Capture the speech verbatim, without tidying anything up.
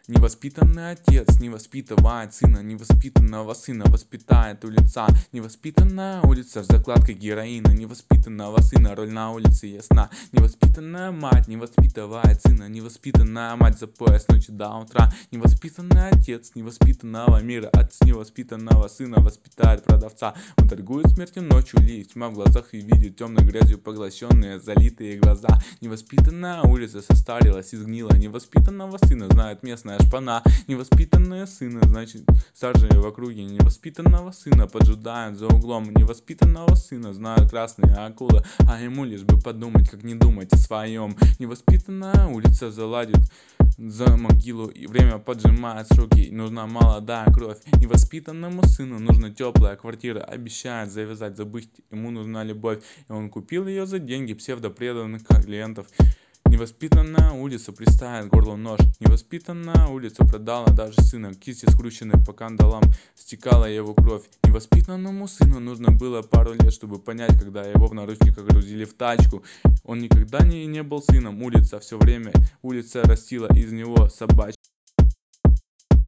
Невоспитанный отец не воспитывает сына, невоспитанного сына воспитает улица. Невоспитанная улица с закладкой героина, невоспитанного сына роль на улице ясна. Невоспитанная мать не воспитывает сына, невоспитанная мать за пояс ночи до утра. Невоспитанный отец невоспитанного мира, отец невоспитанного сына воспитает продавца. Он торгует смертью ночью, леет тьма в глазах и видит темной грязью поглощенные залитые глаза. Невоспитанная улица состарилась и сгнила, невоспитанного сына знает местная шпана. Невоспитанные сына, значит, сажали в округе. Невоспитанного сына поджидают за углом. Невоспитанного сына знают красные акулы, а ему лишь бы подумать, как не думать о своем. Невоспитанная улица заладит за могилу, и время поджимает сроки, нужна молодая кровь. Невоспитанному сыну нужна теплая квартира, обещает завязать, забыть, ему нужна любовь, и он купил ее за деньги псевдопреданных клиентов. Невоспитанная улица приставит горло нож, невоспитанная улица продала даже сына, кисти скрученной по кандалам стекала его кровь. Невоспитанному сыну нужно было пару лет, чтобы понять, когда его в наручниках грузили в тачку. Он никогда не, не был сыном, улица все время, улица растила из него собачку.